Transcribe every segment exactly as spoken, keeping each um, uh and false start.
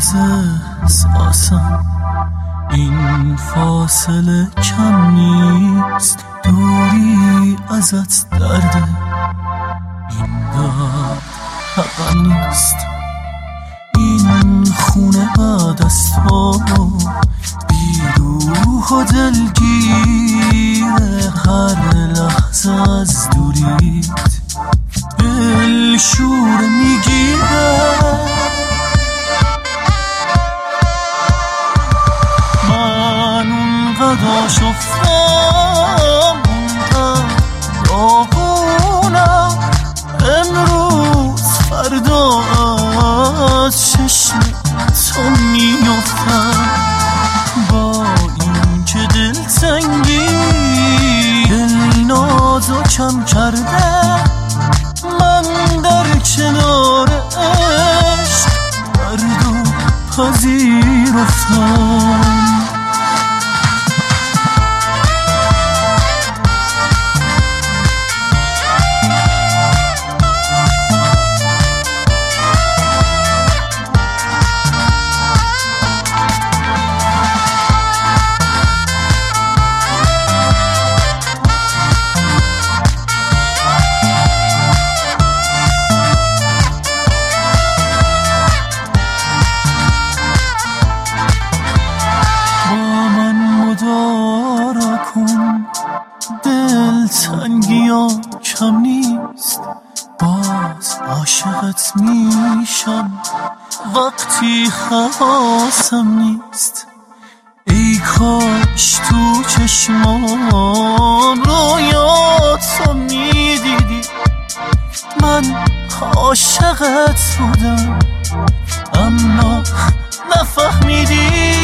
از احساسم این فاصله کم نیست، دوری ازت درده این درد حقم نیست. این خونه بعد از تو بی روح و دلگیره، هر لحظه از دوریت دل شور میگیره. من اونقدر آشفتم، اونقدر داغونم، امروز فردا از چشم تو میافتم. با این که دلتنگی دل نازو کم کرده، من در کنار عشق درد و پذیرفتم. دلتنگی کم نیست، باز عاشقت میشم وقتی حواسم نیست. ای کاش تو چشمام رویاتو میدیدی، من عاشقت بودم اما نفهمیدی.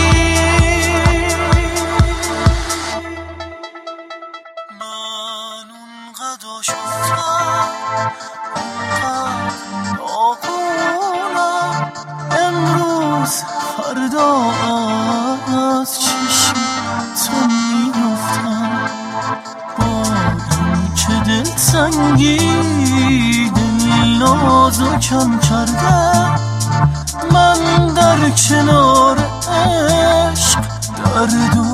شفتم اونقدر داغونم، امروز فردا از چشم تو میافتم. با این که دلتنگی دل نازو کم کرده، من در کنار عشق درد و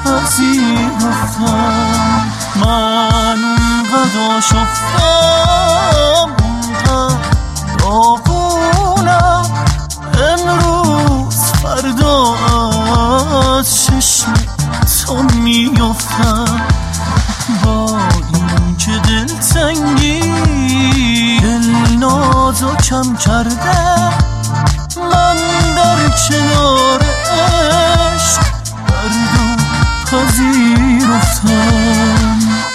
پذیرفتم. من اونقدر آشفتم، اونقدر داغونم، امروز فردا از چشم تو میافتم. با این که دلتنگی دل نازو کم کرده، من در کنار عشق درد و پذیرفتم.